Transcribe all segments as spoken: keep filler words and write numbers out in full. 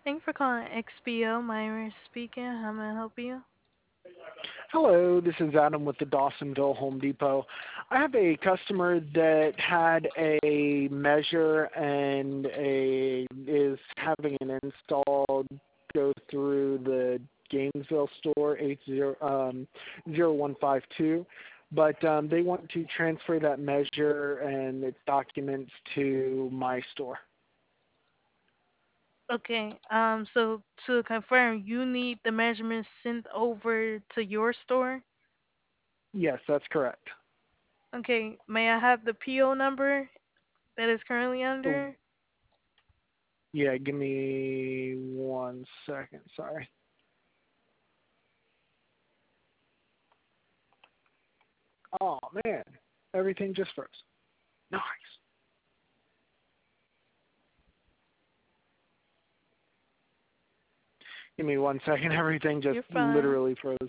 Thanks for calling X P O. Myra speaking. How may I help you? Hello, this is Adam with the Dawsonville Home Depot. I have a customer that had a measure and a is having an install go through the Gainesville store eight zero um zero one five two, but um, they want to transfer that measure and its documents to my store. Okay. Um. So to confirm, you need the measurements sent over to your store. Yes, that's correct. Okay. May I have the P O number that is currently Oh, under? yeah, give me one second. Sorry. Oh man, everything just froze. Nice. Give me one second. Everything just You're fine. literally froze.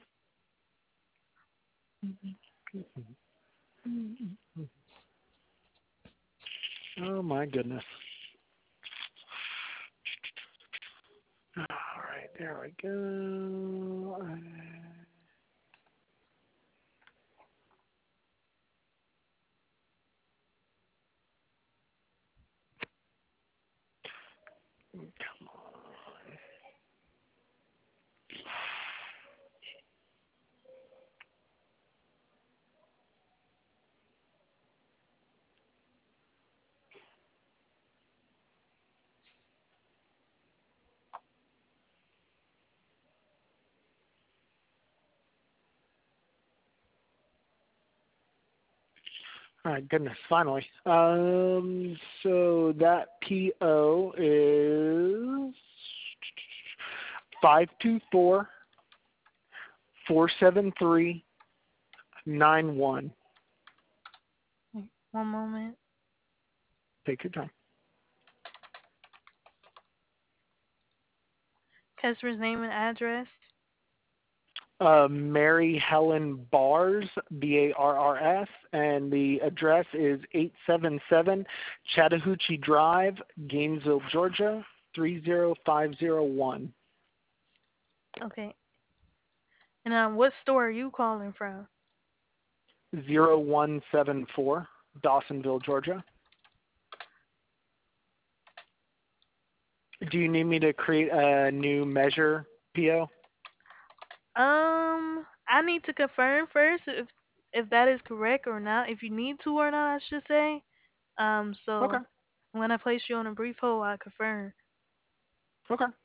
Oh my goodness. All right, there we go. Come on. All right, goodness, finally. Um, so that P O is five two four four seven three nine one. Wait, one moment. Take your time. Customer's name and address. uh, Mary Helen Bars, B A R R S, and the address is eight seven seven Chattahoochee Drive, Gainesville, Georgia, three zero five zero one. Okay. And um, what store are you calling from? zero one seven four, Dawsonville, Georgia. Do you need me to create a new measure P O? Um, I need to confirm first if if that is correct or not. If you need to or not, I should say. Um, Okay, so when I place you on a brief hold, I confirm. okay.